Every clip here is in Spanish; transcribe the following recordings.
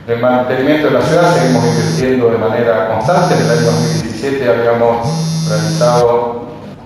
De mantenimiento de la ciudad seguimos invirtiendo de manera constante. En el año 2017 habíamos realizado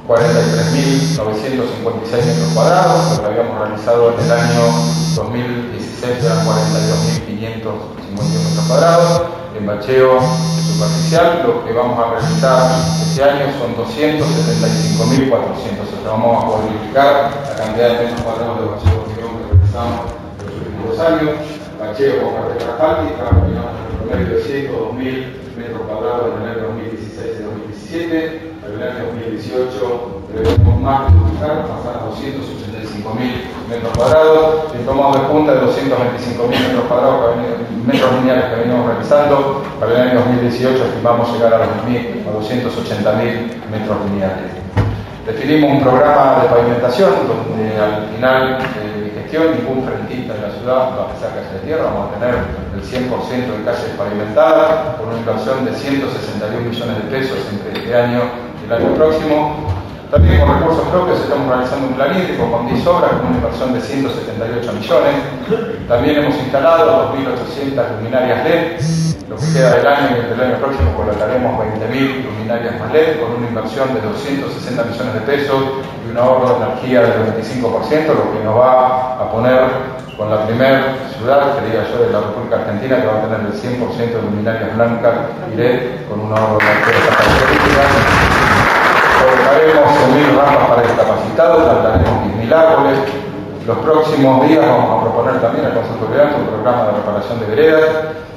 43.956 metros cuadrados, lo que habíamos realizado en el año 2016 eran 42.551 metros cuadrados. En bacheo superficial lo que vamos a realizar este año son 275.400, o sea, vamos a cuadriplicar la cantidad de metros cuadrados de bacheo que realizamos en los últimos años. Bacheo con carretera asfáltica, terminamos en el promedio de 102.000 metros cuadrados en el año 2016 y 2017. En el año 2018 debemos más de duplicar, pasar a 285.000 metros cuadrados. Si tomamos de punta de 225.000 metros cuadrados, metros lineales que venimos realizando, para el año 2018 estimamos llegar a los 280.000 metros lineales. Definimos un programa de pavimentación donde al final ningún frentista de la ciudad va a pisar calle de tierra, vamos a tener el 100% de calles pavimentadas con una inversión de 161 millones de pesos entre este año y el año próximo. También con recursos propios estamos realizando un plan hídrico con 10 obras con una inversión de 178 millones. También hemos instalado 2.800 luminarias LED. Lo que queda del año y del año próximo colocaremos 20.000 luminarias más LED con una inversión de 260 millones de pesos y un ahorro de energía del 25%, lo que nos va a poner con la primera ciudad, que diga yo, de la República Argentina, que va a tener el 100% de luminarias blancas y LED con un ahorro de energía de estas características. Colocaremos 1.000 rampas para discapacitados, plantaremos 10.000 árboles. Los próximos días vamos a proponer también al Consejo Deliberante un programa de reparación de veredas.